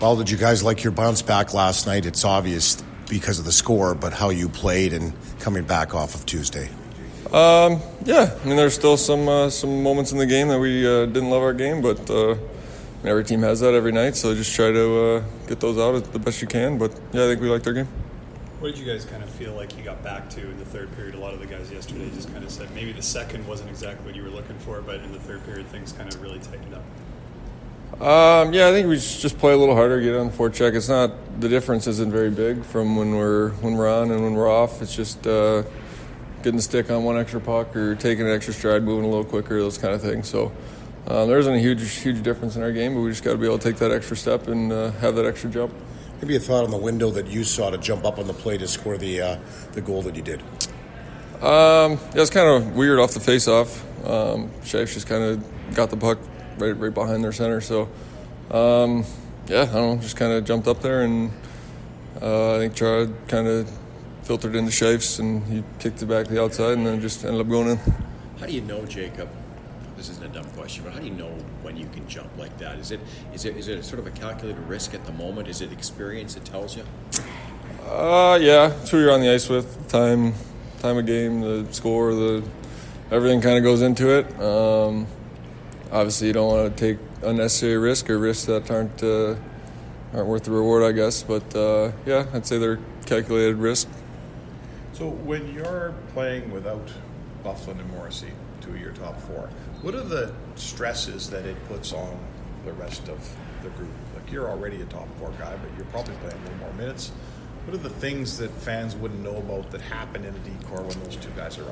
Well, did you guys like your bounce back last night? It's obvious because of the score, but how you played and coming back off of Tuesday. Yeah, I mean, there's still some moments in the game that we didn't love our game, but every team has that every night, so just try to get those out the best you can. But yeah, I think we liked our game. What did you guys kind of feel like you got back to in the third period? A lot of the guys yesterday just kind of said maybe the second wasn't exactly what you were looking for, but in the third period things kind of really tightened up. Yeah, I think we just play a little harder, get on the forecheck. It's not, the difference isn't very big from when we're on and when we're off. It's just getting the stick on one extra puck or taking an extra stride, moving a little quicker, those kind of things. So there isn't a huge difference in our game, but we just got to be able to take that extra step and have that extra jump. Maybe a thought on the window that you saw to jump up on the play to score the goal that you did. Yeah, it's kind of weird off the face-off. Shaf's just kind of got the puck right behind their center. So, yeah, I don't know, just kind of jumped up there, and I think Chad kind of filtered into Shaf's, and he kicked it back to the outside, and then just ended up going in. How do you know, Jacob? This isn't a dumb question, but how do you know when you can jump like that? Is it a sort of a calculated risk at the moment? Is it experience that tells you? Yeah, it's who you're on the ice with, time of game, the score, everything kind of goes into it. Obviously, you don't want to take unnecessary risk or risks that aren't worth the reward, I guess. But yeah, I'd say they're calculated risk. So when you're playing without Byfuglien and Morrissey, two of your top four, what are the stresses that it puts on the rest of the group? Like, you're already a top four guy, but you're probably playing a little more minutes. What are the things that fans wouldn't know about that happen in a decor when those two guys are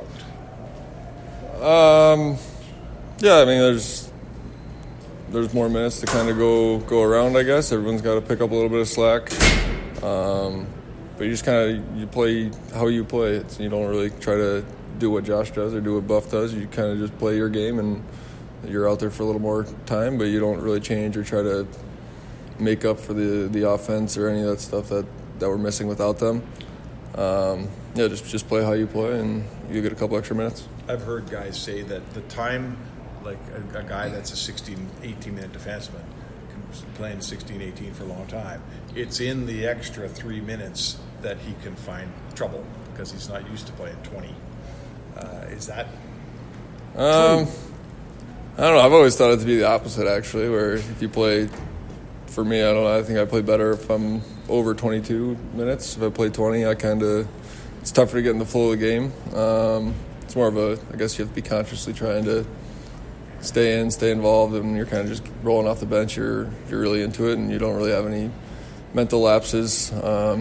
out? Yeah, I mean, there's more minutes to kind of go around, I guess. Everyone's got to pick up a little bit of slack. But you just you play how you play. You don't really try to do what Josh does or do what Buff does. You kind of just play your game, and you're out there for a little more time, but you don't really change or try to make up for the offense or any of that stuff that we're missing without them. Yeah, just play how you play, and you get a couple extra minutes. I've heard guys say that the time, like a guy that's a 16, 18-minute defenseman, playing 16, 18 for a long time, it's in the extra 3 minutes that he can find trouble because he's not used to playing 20. Is that true? I don't know. I've always thought it to be the opposite, actually, where if you play, for me, I don't know, I think I play better if I'm over 22 minutes. If I play 20, it's tougher to get in the flow of the game. It's more of I guess you have to be consciously trying to stay involved, and you're kind of just rolling off the bench. You're really into it, and you don't really have any mental lapses.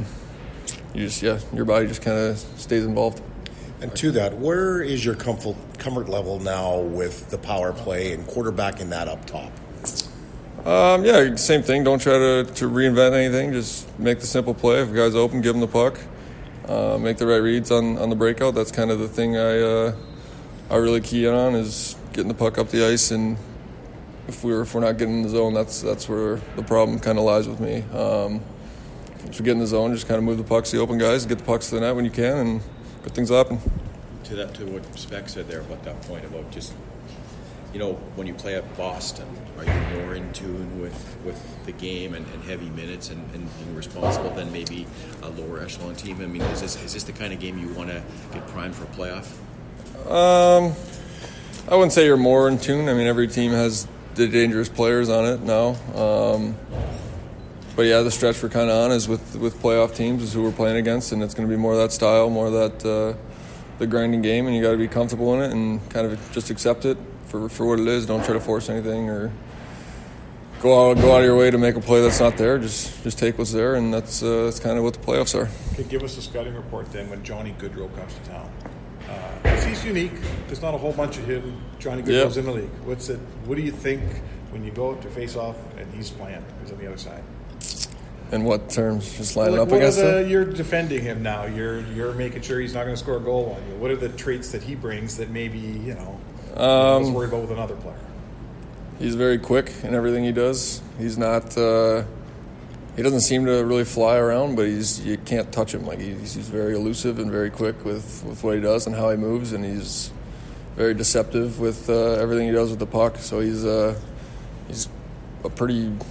Your body just kind of stays involved. And to that, where is your comfort level now with the power play and quarterbacking that up top? Yeah, same thing. Don't try to reinvent anything. Just make the simple play. If a guy's open, give him the puck. Make the right reads on the breakout. That's kind of the thing I really key in on, is getting the puck up the ice. And if we're not getting in the zone, that's where the problem kind of lies with me. If we get in the zone, just kind of move the pucks to the open guys, get the pucks to the net when you can, and good things happen. To what Spec said there about that point about just, when you play at Boston, are you more in tune with the game and heavy minutes and being responsible than maybe a lower echelon team? I mean, is this the kind of game you want to get primed for a playoff? I wouldn't say you're more in tune. I mean, every team has the dangerous players on it now. But yeah, the stretch we're kind of on is with playoff teams is who we're playing against, and it's going to be more of that style, more of that the grinding game, and you got to be comfortable in it and kind of just accept it for what it is. Don't try to force anything or go out of your way to make a play that's not there. Just take what's there, and that's kind of what the playoffs are. Okay, give us a scouting report then when Johnny Gaudreau comes to town. 'Cause he's unique. There's not a whole bunch of him. Johnny Gaudreau's in the league. What do you think when you go out to face off and he's playing? He's on the other side. In what terms? Just lining up against him? You're defending him now. You're making sure he's not going to score a goal on you. What are the traits that he brings that maybe I was worried about with another player? He's very quick in everything he does. He's not. He doesn't seem to really fly around, but you can't touch him. Like he's very elusive and very quick with what he does and how he moves, and he's very deceptive with everything he does with the puck. So he's a pretty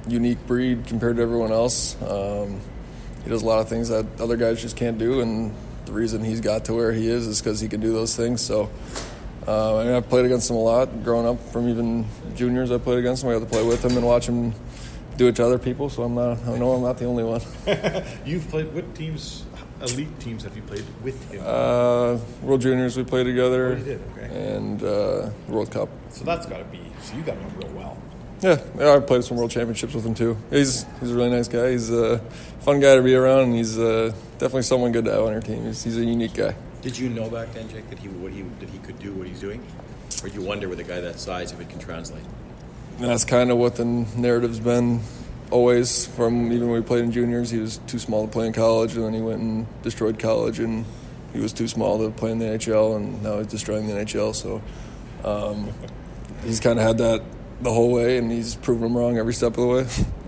unique breed compared to everyone else. He does a lot of things that other guys just can't do, and the reason he's got to where he is because he can do those things. So I've played against him a lot growing up. From even juniors, I played against him. I got to play with him and watch him do it to other people. So I know I'm not the only one. You've played what teams? Elite teams have you played with him? World Juniors we played together. Oh, you did, okay. And World Cup. So that's got to be. So you got to know real well. Yeah, I played some World Championships with him too. He's a really nice guy. He's a fun guy to be around, and he's definitely someone good to have on our team. He's a unique guy. Did you know back then, Jake, that he could do what he's doing? Or do you wonder with a guy that size if it can translate? And that's kind of what the narrative's been always. From even when we played in juniors, he was too small to play in college, and then he went and destroyed college, and he was too small to play in the NHL, and now he's destroying the NHL. So he's kind of had that the whole way, and he's proven them wrong every step of the way.